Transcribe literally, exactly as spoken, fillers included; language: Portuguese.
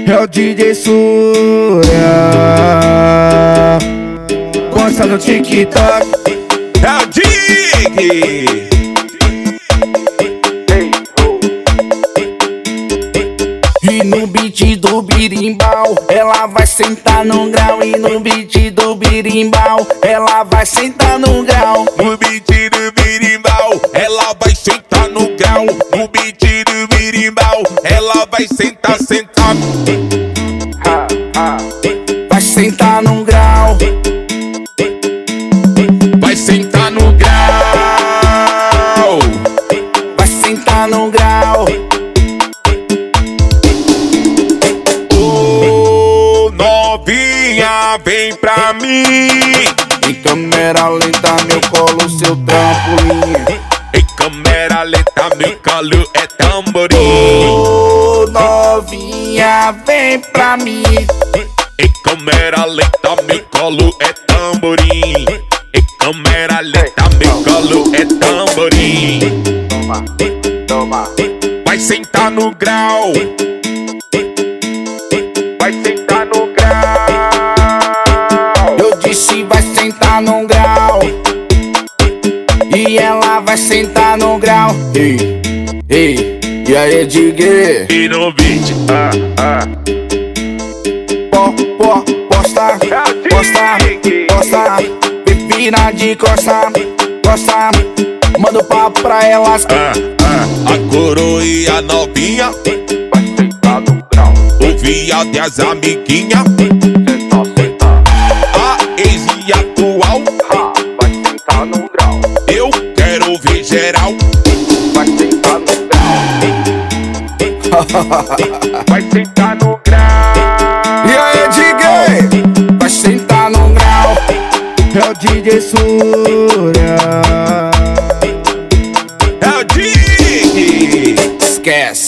É o D J Surya, posta no TikTok. É o Dig. E no beat do birimbau, ela vai sentar no grau. E no beat do birimbau, ela vai sentar no grau. No beat do birimbau, ela vai sentar no grau. No beat do birimbau, ela vai sentar, sentar. Vai sentar no grau. Vai sentar no grau. Vai sentar no grau. Ô, novinha, vem pra mim. Em câmera lenta, meu colo, seu trampolim. Em câmera lenta, meu colo é tamborim. Ô, novinha, vem pra mim. Em câmera lenta, meu colo é tamborim. Em câmera lenta, meu colo é tamborim. Toma, toma. Vai sentar no grau. Vai sentar no grau. Eu disse vai sentar no grau. E ela vai sentar no grau. Ei, ei, e aí, diga. E no beat, ah, ah. Pó, pó, posta, posta, posta. Vira de costa, costa. Manda o papo pra elas. Ah, ah. A coroa e a novinha, Vai sentar no grau. o viado e as amiguinhas, Sentar, sentar. a ex e a atual. Ah, vai sentar no grau. Eu quero ver geral. Vai sentar no grau. Vai sentar no grau. E aí, diga. Vai sentar no grau. É o D J Surya. É o Dig. Esquece.